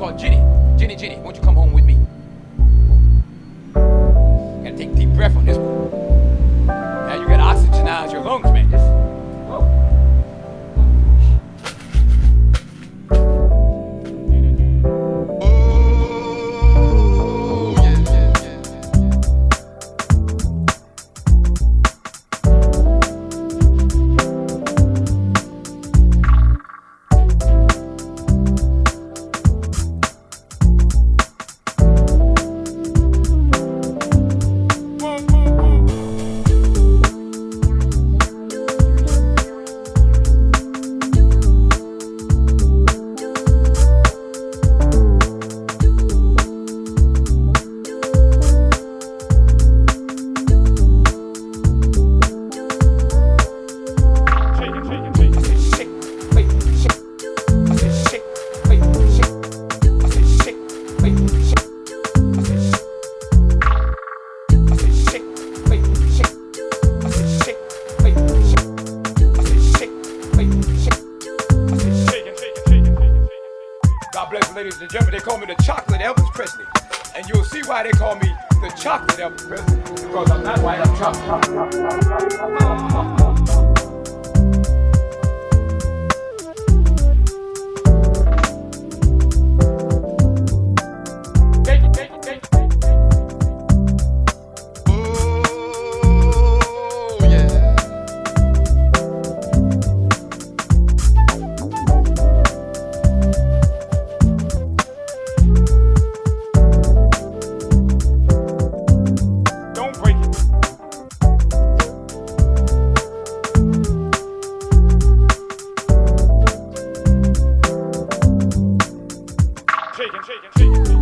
called Jenny. Jenny, won't you come home with me? Gotta take a deep breath on this one. Now you gotta oxygenize your lungs, man. Just, whoa. God bless, ladies and gentlemen. They call me the Chocolate Elvis Presley. And you'll see why they call me the Chocolate Elvis Presley. Because I'm not white, I'm chocolate. Shaking.